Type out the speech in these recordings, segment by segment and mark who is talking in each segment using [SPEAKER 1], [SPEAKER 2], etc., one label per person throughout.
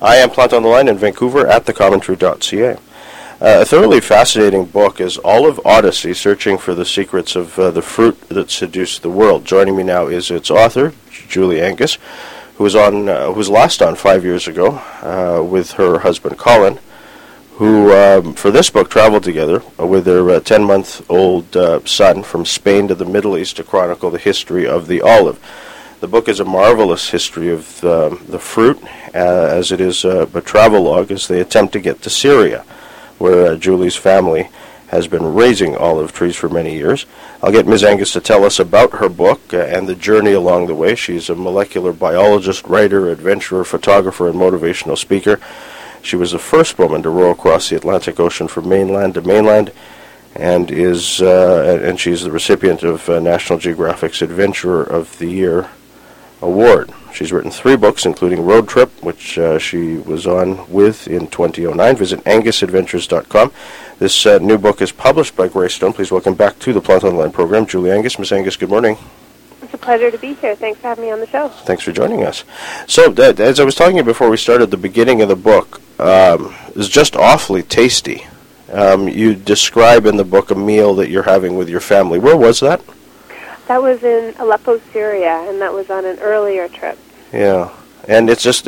[SPEAKER 1] I am Plant on the Line in Vancouver at thecommentary.ca. A thoroughly fascinating book is Olive Odyssey, Searching for the Secrets of the Fruit That Seduced the World. Joining me now is its author, Julie Angus, who was last on 5 years ago with her husband Colin, who for this book traveled together with their 10-month-old son from Spain to the Middle East to chronicle the history of the olive. The book is a marvelous history of the fruit, as it is a travel log as they attempt to get to Syria, where Julie's family has been raising olive trees for many years. I'll get Ms. Angus to tell us about her book and the journey along the way. She's a molecular biologist, writer, adventurer, photographer, and motivational speaker. She was the first woman to row across the Atlantic Ocean from mainland to mainland, and she's the recipient of National Geographic's Adventurer of the Year Award. She's written 3 books, including Road Trip, which she was on with in 2009. Visit angusadventures.com. This new book is published by Greystone. Please welcome back to the Plant on the Line program, Julie Angus. Ms. Angus, good morning.
[SPEAKER 2] It's a pleasure to be here. Thanks for having me on the show.
[SPEAKER 1] Thanks for joining us. So, as I was telling you before we started, the beginning of the book is just awfully tasty. You describe in the book a meal that you're having with your family. Where was that?
[SPEAKER 2] That was in Aleppo, Syria, and that was on an earlier trip.
[SPEAKER 1] Yeah, and it's just,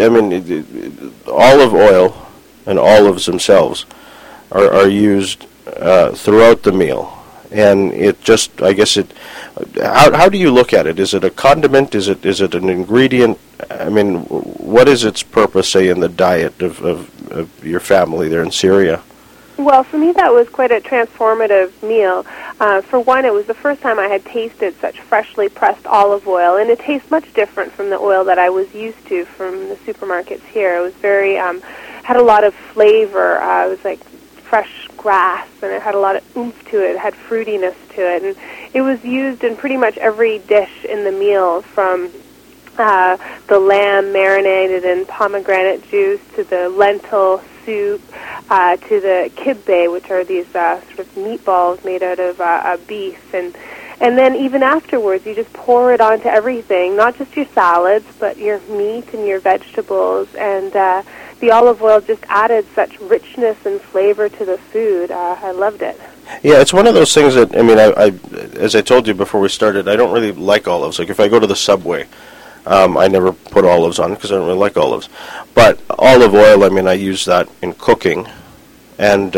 [SPEAKER 1] olive oil and olives themselves are used throughout the meal, and it just, I guess it. How do you look at it? Is it a condiment? Is it an ingredient? I mean, what is its purpose, say, in the diet of your family there in Syria?
[SPEAKER 2] Well, for me, that was quite a transformative meal. For one, it was the first time I had tasted such freshly pressed olive oil, and it tastes much different from the oil that I was used to from the supermarkets here. It was very, had a lot of flavor. It was like fresh grass, and it had a lot of oomph to it. It had fruitiness to it, and it was used in pretty much every dish in the meal, from the lamb marinated in pomegranate juice to the lentil soup, to the kibbeh, which are these sort of meatballs made out of beef, and then even afterwards, you just pour it onto everything, not just your salads, but your meat and your vegetables, and the olive oil just added such richness and flavor to the food. I loved it.
[SPEAKER 1] Yeah, it's one of those things that, I as I told you before we started, I don't really like olives. Like if I go to the Subway, I never put olives on because I don't really like olives. But olive oil, I use that in cooking, and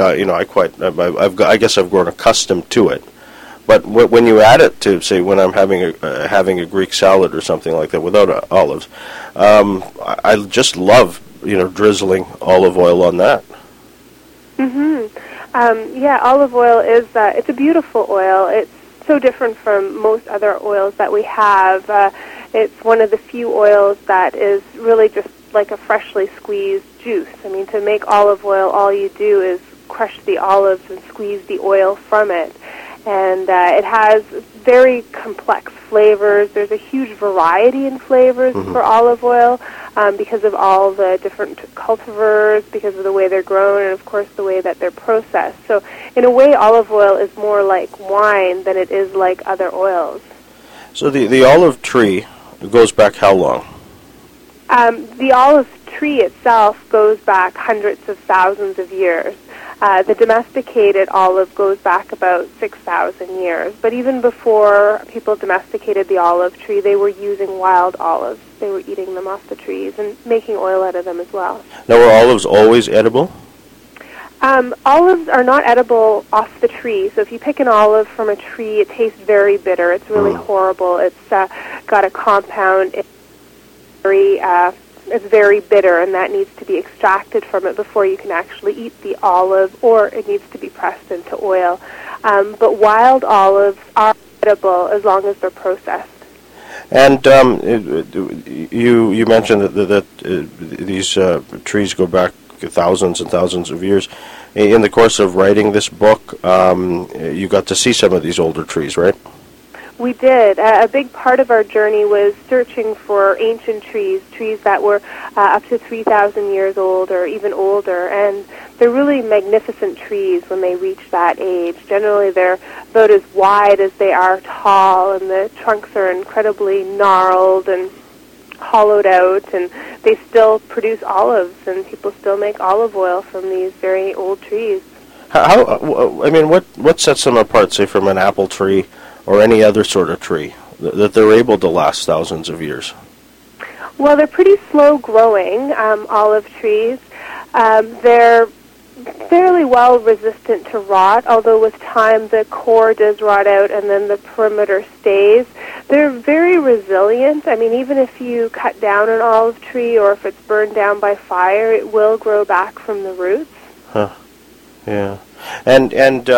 [SPEAKER 1] I guess I've grown accustomed to it. But when you add it to, say, when I'm having a Greek salad or something like that without olives, I just love drizzling olive oil on that.
[SPEAKER 2] Yeah, olive oil is it's a beautiful oil. It's so different from most other oils that we have. It's one of the few oils that is really just like a freshly squeezed juice. To make olive oil, all you do is crush the olives and squeeze the oil from it. And it has very complex flavors. There's a huge variety in flavors for olive oil because of all the different cultivars, because of the way they're grown, and, of course, the way that they're processed. So, in a way, olive oil is more like wine than it is like other oils. So
[SPEAKER 1] the olive tree goes back how long?
[SPEAKER 2] The olive tree itself goes back hundreds of thousands of years. The domesticated olive goes back about 6,000 years. But even before people domesticated the olive tree, they were using wild olives. They were eating them off the trees and making oil out of them as well.
[SPEAKER 1] Now, were olives always edible?
[SPEAKER 2] Olives are not edible off the tree. So if you pick an olive from a tree, it tastes very bitter. It's really horrible. It's got a compound. It's very bitter, and that needs to be extracted from it before you can actually eat the olive, or it needs to be pressed into oil. But wild olives are edible as long as they're processed.
[SPEAKER 1] And you mentioned that these trees go back thousands and thousands of years. In the course of writing this book, you got to see some of these older trees, right?
[SPEAKER 2] We did. A big part of our journey was searching for ancient trees that were up to 3,000 years old or even older. And they're really magnificent trees when they reach that age. Generally, they're about as wide as they are tall, and the trunks are incredibly gnarled and hollowed out, and they still produce olives, and people still make olive oil from these very old trees.
[SPEAKER 1] I mean, what sets them apart, say, from an apple tree or any other sort of tree, that they're able to last thousands of years?
[SPEAKER 2] Well, they're pretty slow-growing olive trees. They're fairly well resistant to rot, although with time the core does rot out and then the perimeter stays. They're very resilient. I mean, even if you cut down an olive tree or if it's burned down by fire, it will grow back from the roots.
[SPEAKER 1] Huh. Yeah. And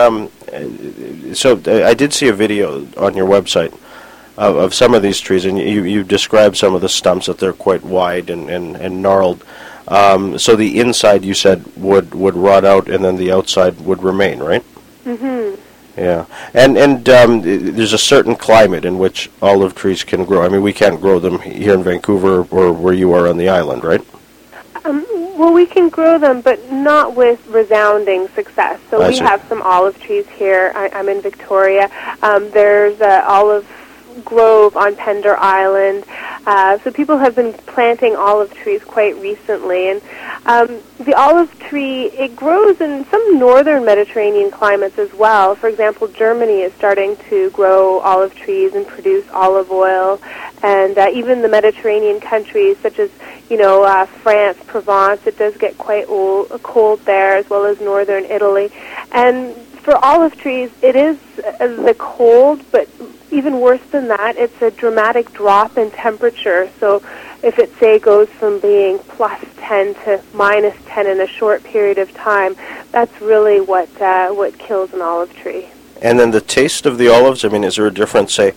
[SPEAKER 1] so I did see a video on your website of some of these trees, and you described some of the stumps, that they're quite wide and gnarled. So the inside, you said, would rot out, and then the outside would remain, right?
[SPEAKER 2] Mm-hmm.
[SPEAKER 1] Yeah. And there's a certain climate in which olive trees can grow. I mean, we can't grow them here in Vancouver or where you are on the island, right?
[SPEAKER 2] Well, we can grow them, but not with resounding success. So we have some olive trees here. I'm in Victoria. There's an olive grove on Pender Island. So people have been planting olive trees quite recently. And the olive tree, it grows in some northern Mediterranean climates as well. For example, Germany is starting to grow olive trees and produce olive oil. And even the Mediterranean countries, such as, France, Provence, it does get quite cold there, as well as northern Italy. And for olive trees, it is the cold, but even worse than that, it's a dramatic drop in temperature. So if it, say, goes from being plus 10 to minus 10 in a short period of time, that's really what kills an olive tree.
[SPEAKER 1] And then the taste of the olives, I mean, is there a difference, say,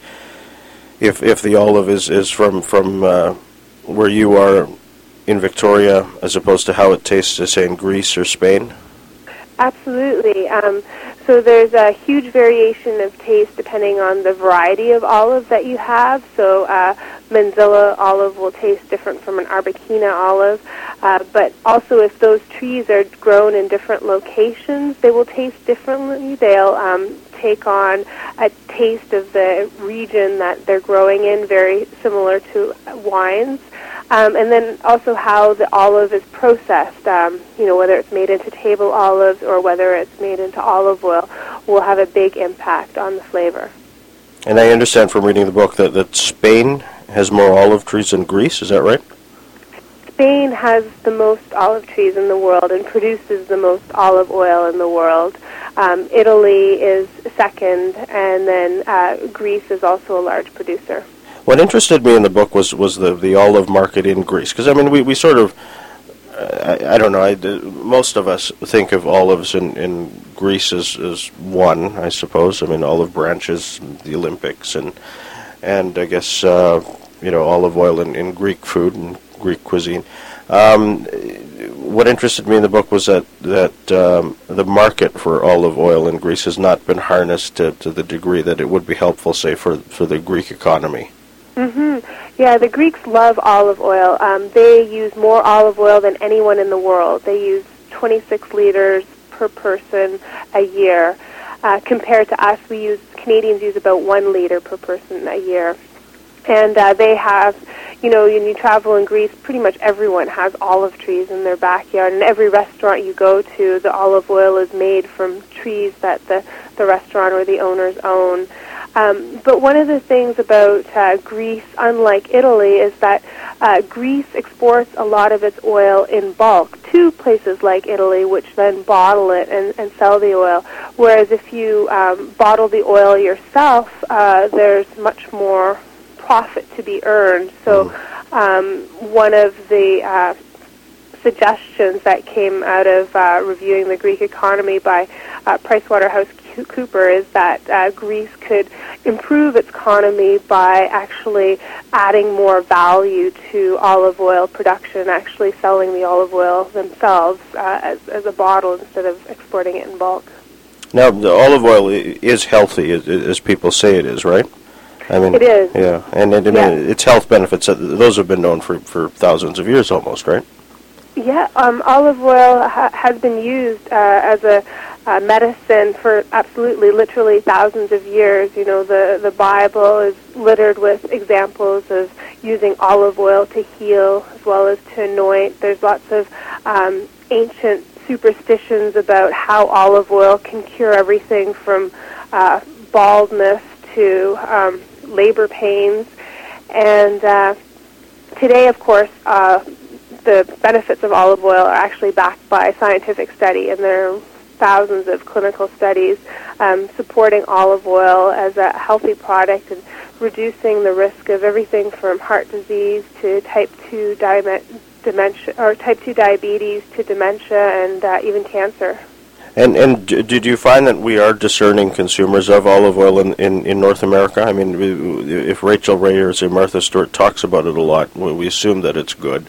[SPEAKER 1] if the olive is from where you are in Victoria, as opposed to how it tastes, say, in Greece or Spain?
[SPEAKER 2] Absolutely. So there's a huge variation of taste depending on the variety of olive that you have. So Manzilla olive will taste different from an Arbequina olive. But also if those trees are grown in different locations, they will taste differently. They'll take on a taste of the region that they're growing in, very similar to wines. And then also how the olive is processed, whether it's made into table olives or whether it's made into olive oil, will have a big impact on the flavor.
[SPEAKER 1] And I understand from reading the book that Spain has more olive trees than Greece, is that right?
[SPEAKER 2] Spain has the most olive trees in the world and produces the most olive oil in the world. Italy is second, and then Greece is also a large producer.
[SPEAKER 1] What interested me in the book was the olive market in Greece, because I mean we sort of I don't know, most of us think of olives in Greece as one, I suppose. I mean, olive branches, the Olympics, and I guess olive oil in Greek food and Greek cuisine. What interested me in the book was that the market for olive oil in Greece has not been harnessed to the degree that it would be helpful, say, for the Greek economy.
[SPEAKER 2] Mm-hmm. Yeah, the Greeks love olive oil. They use more olive oil than anyone in the world. They use 26 liters per person a year. Compared to us, Canadians use about 1 liter per person a year. And they have, when you travel in Greece, pretty much everyone has olive trees in their backyard. And every restaurant you go to, the olive oil is made from trees that the restaurant or the owners own. But one of the things about Greece, unlike Italy, is that Greece exports a lot of its oil in bulk to places like Italy, which then bottle it and sell the oil. Whereas if you bottle the oil yourself, there's much more profit to be earned. So one of the suggestions that came out of reviewing the Greek economy by PricewaterhouseCoopers is that Greece could improve its economy by actually adding more value to olive oil production, actually selling the olive oil themselves as a bottle instead of exporting it in bulk.
[SPEAKER 1] Now, the olive oil is healthy, as people say it is, right? I mean,
[SPEAKER 2] it is.
[SPEAKER 1] Yeah, and its health benefits, those have been known for thousands of years almost, right?
[SPEAKER 2] Yeah, olive oil has been used as a medicine for literally thousands of years. The Bible is littered with examples of, using olive oil to heal as well as to anoint. There's lots of ancient superstitions about how olive oil can cure everything from baldness to labor pains. And today, of course, the benefits of olive oil are actually backed by scientific study, and there are thousands of clinical studies supporting olive oil as a healthy product and reducing the risk of everything from heart disease to type 2 dementia, or type 2 diabetes to dementia, and even cancer.
[SPEAKER 1] And did you find that we are discerning consumers of olive oil in North America? I mean, if Rachel Rayers and Martha Stewart talks about it a lot, we assume that it's good.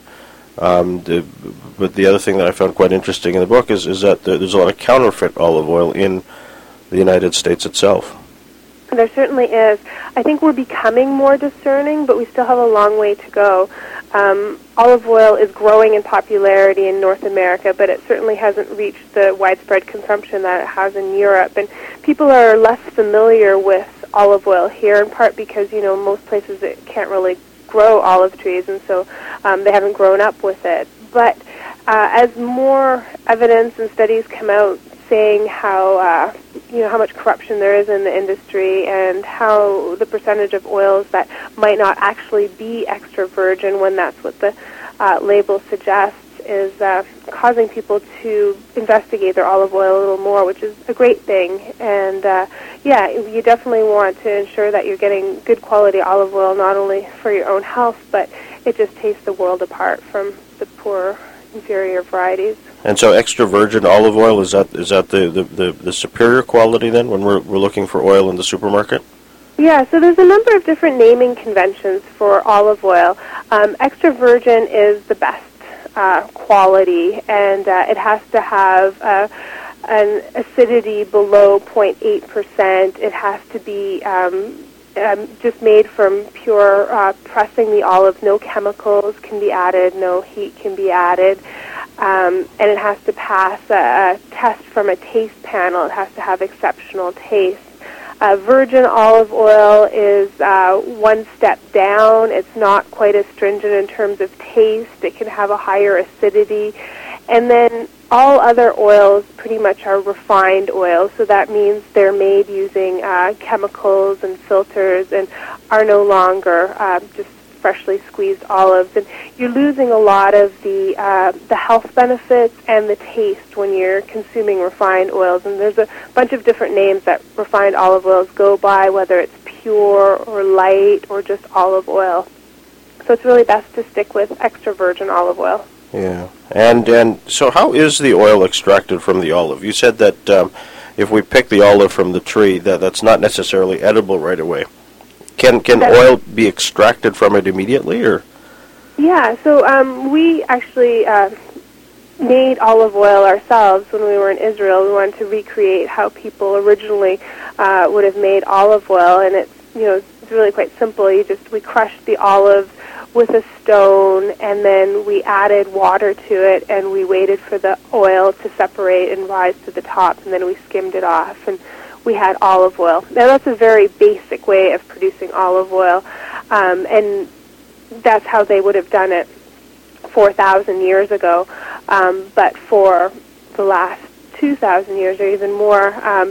[SPEAKER 1] But the other thing that I found quite interesting in the book is that there's a lot of counterfeit olive oil in the United States itself.
[SPEAKER 2] There certainly is. I think we're becoming more discerning, but we still have a long way to go. Olive oil is growing in popularity in North America, but it certainly hasn't reached the widespread consumption that it has in Europe. And people are less familiar with olive oil here, in part because, most places it can't really grow olive trees, and so they haven't grown up with it. But as more evidence and studies come out saying how how much corruption there is in the industry and how the percentage of oils that might not actually be extra virgin when that's what the label suggests is causing people to investigate their olive oil a little more, which is a great thing. And you definitely want to ensure that you're getting good quality olive oil, not only for your own health, but it just tastes the world apart from the poor, inferior varieties.
[SPEAKER 1] And so, extra virgin olive oil, is that the superior quality then when we're looking for oil in the supermarket?
[SPEAKER 2] Yeah, so there's a number of different naming conventions for olive oil. Extra virgin is the best quality, and it has to have an acidity below 0.8%. It has to be just made from pure pressing the olive. No chemicals can be added, no heat can be added, and it has to pass a test from a taste panel. It has to have exceptional taste. Virgin olive oil is one step down. It's not quite as stringent in terms of taste. It can have a higher acidity. And then all other oils pretty much are refined oils, so that means they're made using chemicals and filters and are no longer just freshly squeezed olives. And you're losing a lot of the health benefits and the taste when you're consuming refined oils. And there's a bunch of different names that refined olive oils go by, whether it's pure or light or just olive oil. So it's really best to stick with extra virgin olive oil.
[SPEAKER 1] Yeah. And so how is the oil extracted from the olive? You said that if we pick the olive from the tree, that's not necessarily edible right away. Can oil be extracted from it immediately, or? Yeah,
[SPEAKER 2] so we actually made olive oil ourselves when we were in Israel. We wanted to recreate how people originally would have made olive oil, and it's really quite simple. We crushed the olives with a stone, and then we added water to it, and we waited for the oil to separate and rise to the top, and then we skimmed it off, and we had olive oil. Now, that's a very basic way of producing olive oil, and that's how they would have done it 4,000 years ago. But for the last 2,000 years or even more,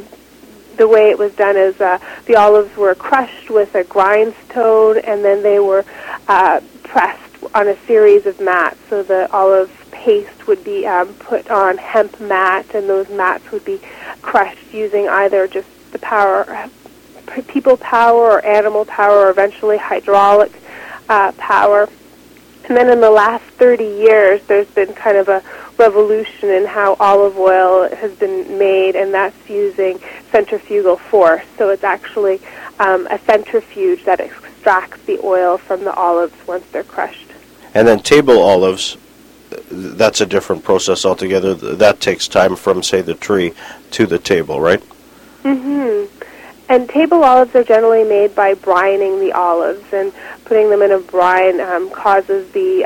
[SPEAKER 2] the way it was done is the olives were crushed with a grindstone, and then they were pressed on a series of mats. So the olive paste would be put on hemp mat, and those mats would be crushed using either just the power, people power or animal power, or eventually hydraulic power. And then in the last 30 years, there's been kind of a revolution in how olive oil has been made, and that's using centrifugal force. So it's actually a centrifuge that extracts the oil from the olives once they're crushed.
[SPEAKER 1] And then table olives, that's a different process altogether. That takes time from, say, the tree to the table, right?
[SPEAKER 2] Mm-hmm. And table olives are generally made by brining the olives, and putting them in a brine causes the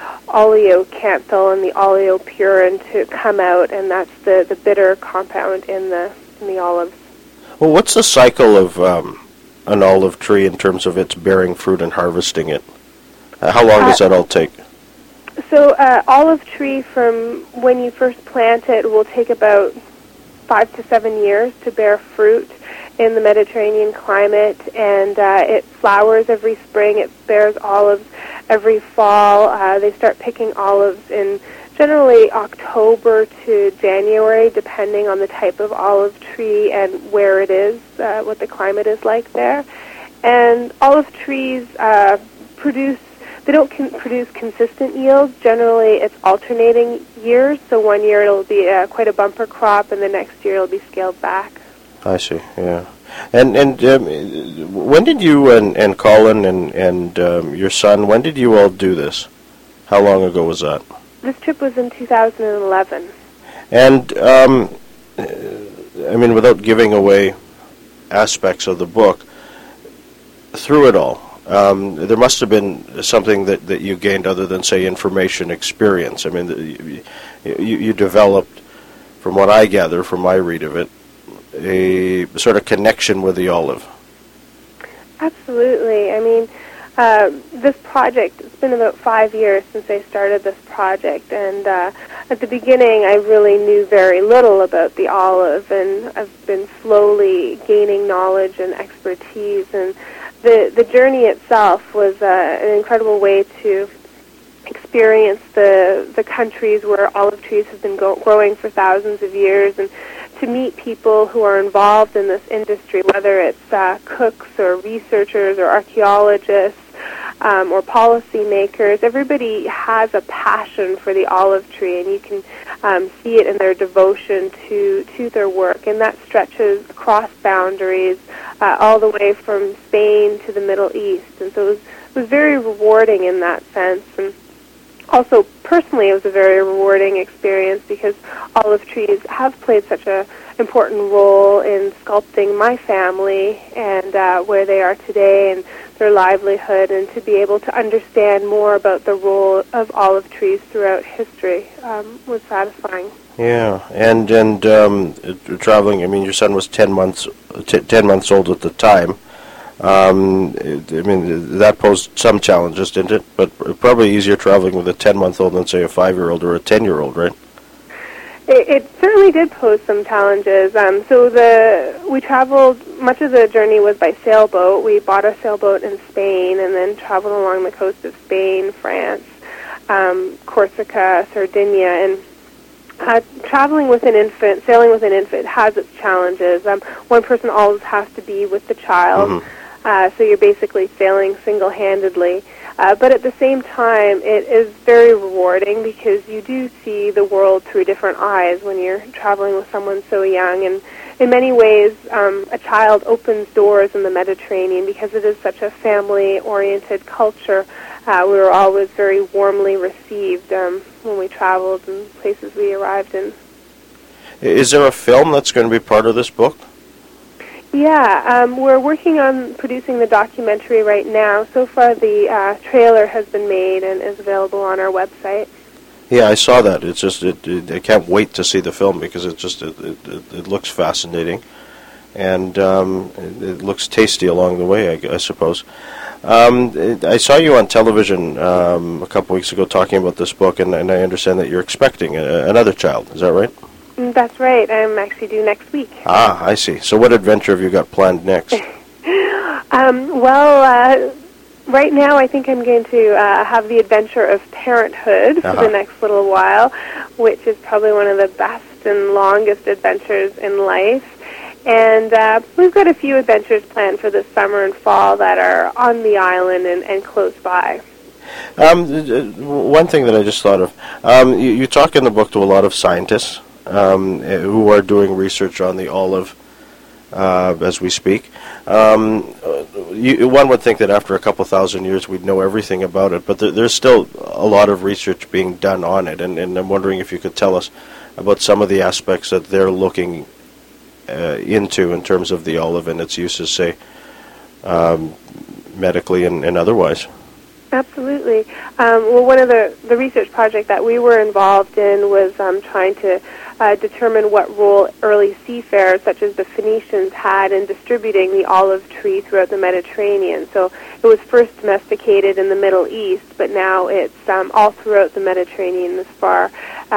[SPEAKER 2] oleocanthal and the oleopurin to come out, and that's the bitter compound in the olives.
[SPEAKER 1] Well, what's the cycle of an olive tree in terms of its bearing fruit and harvesting it? How long does that all take?
[SPEAKER 2] So olive tree, from when you first plant it, will take about 5 to 7 years to bear fruit in the Mediterranean climate, and it flowers every spring. It bears olives every fall. They start picking olives in generally October to January, depending on the type of olive tree and where it is, what the climate is like there. And olive trees produce consistent yields. Generally, it's alternating years. So one year it'll be quite a bumper crop, and the next year it'll be scaled back.
[SPEAKER 1] I see. Yeah. And when did you and Colin and your son, when did you all do this? How long ago was that?
[SPEAKER 2] This trip was in 2011.
[SPEAKER 1] And I mean, without giving away aspects of the book, through it all, there must have been something that you gained other than, say, information, experience. I mean, you developed, from what I gather from my read of it, a sort of connection with the olive.
[SPEAKER 2] Absolutely. I mean, this project, it's been about 5 years since I started this project, and at the beginning I really knew very little about the olive, and I've been slowly gaining knowledge and expertise, and the journey itself was an incredible way to experience the countries where olive trees have been growing for thousands of years, and to meet people who are involved in this industry, whether it's cooks or researchers or archaeologists or policymakers. Everybody has a passion for the olive tree, and you can see it in their devotion to their work, and that stretches across boundaries all the way from Spain to the Middle East. And so it was very rewarding in that sense. And also, personally, it was a very rewarding experience because olive trees have played such an important role in sculpting my family and where they are today and their livelihood, and to be able to understand more about the role of olive trees throughout history was satisfying.
[SPEAKER 1] Yeah, and traveling. I mean, your son was 10 months old at the time. I mean, that posed some challenges, didn't it? But probably easier traveling with a 10-month-old than, say, a 5-year-old or a 10-year-old, right?
[SPEAKER 2] It certainly did pose some challenges. We traveled, much of the journey was by sailboat. We bought a sailboat in Spain and then traveled along the coast of Spain, France, Corsica, Sardinia, and traveling with an infant, sailing with an infant has its challenges. One person always has to be with the child. Mm-hmm. So you're basically sailing single-handedly. But at the same time, it is very rewarding because you do see the world through different eyes when you're traveling with someone so young. And in many ways, a child opens doors in the Mediterranean because it is such a family-oriented culture. We were always very warmly received when we traveled and places we arrived in.
[SPEAKER 1] Is there a film that's going to be part of this book?
[SPEAKER 2] Yeah, we're working on producing the documentary right now. So far, the trailer has been made and is available on our website.
[SPEAKER 1] Yeah, I saw that. It's just I can't wait to see the film because it looks fascinating, and it looks tasty along the way, I suppose. I saw you on television a couple weeks ago talking about this book, and I understand that you're expecting another child. Is that right?
[SPEAKER 2] That's right. I'm actually due next week.
[SPEAKER 1] Ah, I see. So what adventure have you got planned next?
[SPEAKER 2] Right now I think I'm going to have the adventure of parenthood for the next little while, which is probably one of the best and longest adventures in life. And we've got a few adventures planned for this summer and fall that are on the island and close by.
[SPEAKER 1] One thing that I just thought of, you talk in the book to a lot of scientists who are doing research on the olive as we speak. One would think that after a couple thousand years we'd know everything about it, but there's still a lot of research being done on it, and I'm wondering if you could tell us about some of the aspects that they're looking into in terms of the olive and its uses, say, medically and otherwise.
[SPEAKER 2] Absolutely. Well, one of the research project that we were involved in was trying to determine what role early seafarers, such as the Phoenicians, had in distributing the olive tree throughout the Mediterranean. So it was first domesticated in the Middle East, but now it's all throughout the Mediterranean, as far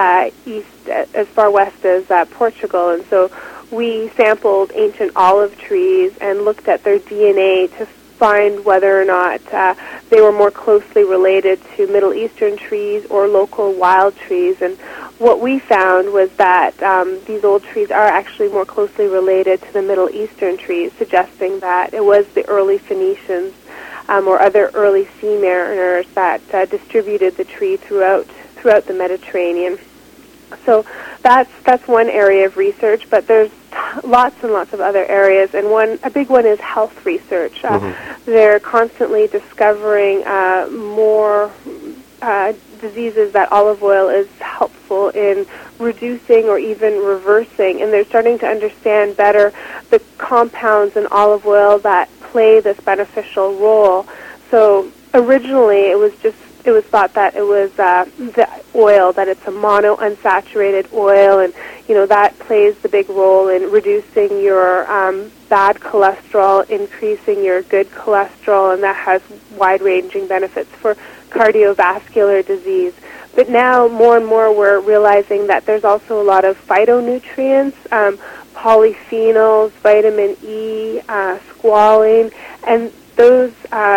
[SPEAKER 2] west as Portugal. And so we sampled ancient olive trees and looked at their DNA to find whether or not they were more closely related to Middle Eastern trees or local wild trees. And what we found was that these old trees are actually more closely related to the Middle Eastern trees, suggesting that it was the early Phoenicians or other early sea mariners that distributed the tree throughout the Mediterranean. So that's one area of research, but there's lots and lots of other areas, and a big one is health research. They're constantly discovering more diseases that olive oil is helpful in reducing or even reversing, and they're starting to understand better the compounds in olive oil that play this beneficial role. So originally it was thought that it was the oil, that it's a monounsaturated oil, and that plays the big role in reducing your bad cholesterol, increasing your good cholesterol, and that has wide-ranging benefits for cardiovascular disease. But now more and more we're realizing that there's also a lot of phytonutrients, polyphenols, vitamin E, squalene, and those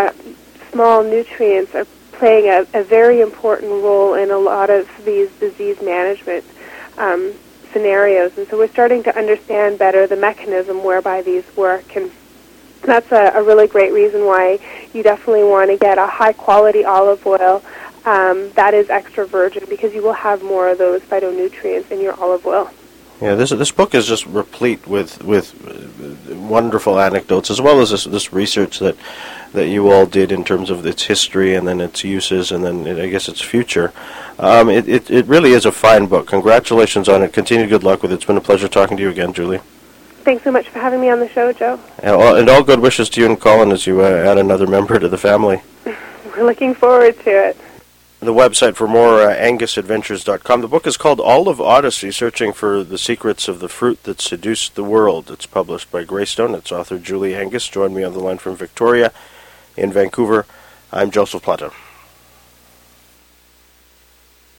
[SPEAKER 2] small nutrients are playing a very important role in a lot of these disease management scenarios. And so we're starting to understand better the mechanism whereby these work. And that's a really great reason why you definitely want to get a high-quality olive oil that is extra virgin, because you will have more of those phytonutrients in your olive oil.
[SPEAKER 1] Yeah, this book is just replete with wonderful anecdotes, as well as this research that you all did in terms of its history and then its uses and then I guess its future. It really is a fine book. Congratulations on it. Continued good luck with it. It's been a pleasure talking to you again, Julie.
[SPEAKER 2] Thanks so much for having me on the show, Joe.
[SPEAKER 1] And all good wishes to you and Colin as you add another member to the family.
[SPEAKER 2] We're looking forward to it.
[SPEAKER 1] The website for more, angusadventures.com. The book is called Olive Odyssey, Searching for the Secrets of the Fruit That Seduced the World. It's published by Greystone. Its author, Julie Angus, joined me on the line from Victoria in Vancouver. I'm Joseph Planta.